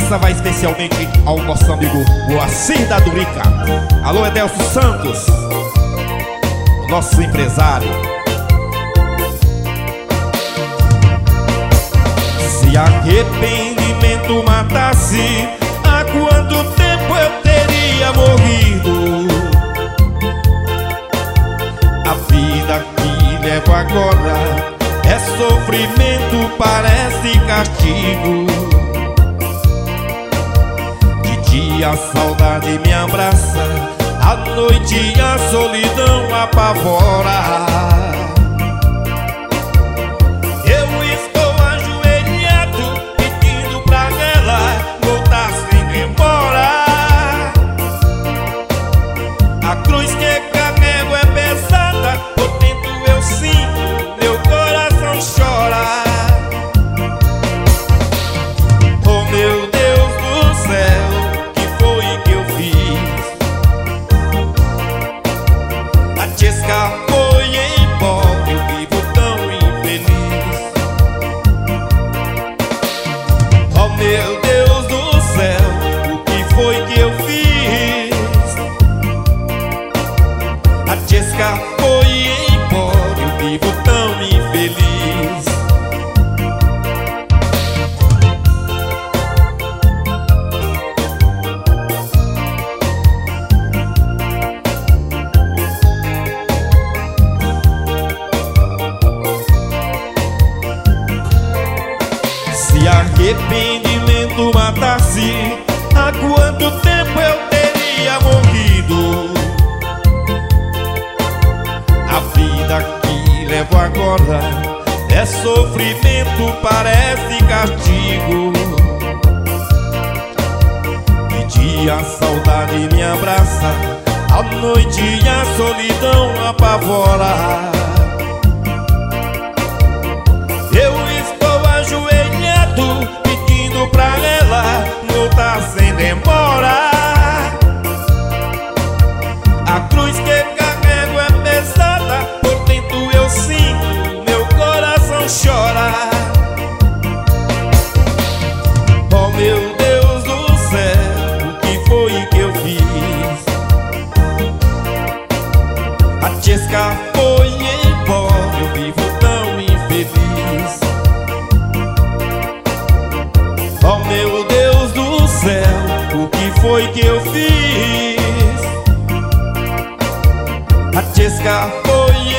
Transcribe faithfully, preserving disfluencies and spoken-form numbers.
Essa vai especialmente ao nosso amigo Moacir da Durica. Alô, Edelso Santos, nosso empresário. Se arrependimento matasse, há quanto tempo eu teria morrido? A vida que levo agora é sofrimento, parece castigo. De dia a saudade me abraça, à noite a solidão apavora. Eu estou ajoelhado pedindo pra ela voltar sem demora. A cruz que carrego é pesada, por dentro eu sinto, meu coração chora. Oh meu Deus do céu, que foi que eu fiz? A Tchesca foi embora, eu vivo tão infeliz. Oh meu Deus do céu, o que foi que eu fiz? A Tchesca foi embora, eu vivo tão infeliz. Se arrependimento matasse, há quanto tempo eu teria morrido? A vida que levo agora é sofrimento, parece castigo. De dia a saudade me abraça, à noite a solidão apavora. Eu estou ajoelhado pedindo pra ela voltar sem demora. A cruz que carrego é pesada, por dentro eu sinto, meu coração chora. Oh meu Deus do céu, o que foi que eu fiz? A Tchesca foi embora, eu vivo tão infeliz. Oh meu Deus do céu, o que foi que eu fiz? A Tchesca foi